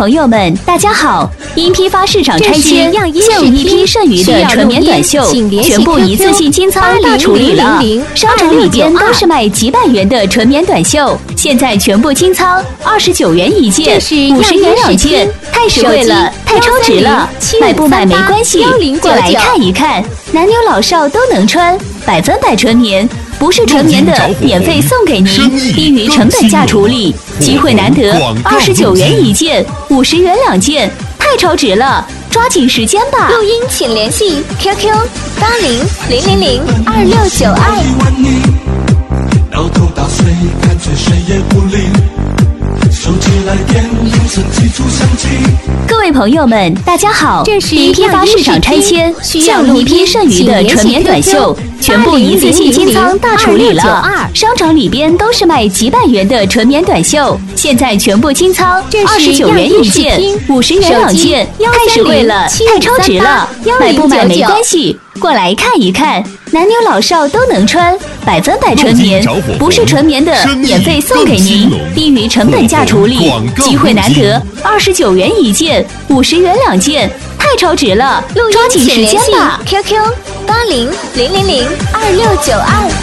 朋友们，大家好！因批发市场拆迁，现有一批剩余的纯棉短袖全部一次性清仓大处理了。商场里边都是卖几百元的纯棉短袖，现在全部清仓，29元一件，50元2件，太实惠了，太超值了！买不买没关系，过来看一看，男女老少都能穿，100%纯棉。不是纯棉的，免费送给您，低于成本价处理，机会难得，29元一件，50元2件，太超值了，抓紧时间吧！ 录音请联系 QQ8000026992。 到头到谁，干脆谁也不理。手机来电，铃声记住响起。 各位朋友们，大家好！因批发市场拆迁，现有一批剩余的纯棉短袖全部一次性清仓大处理了。商场里边都是卖几百元的纯棉短袖，现在全部清仓，29元一件，50元2件，太实惠了，太超值了！买不买没关系，过来看一看，男女老少都能穿，100%纯棉，不是纯棉的，免费送给您，低于成本价处理，机会难得，29元一件，50元2件，太超值了，抓紧时间吧！ QQ8000026992。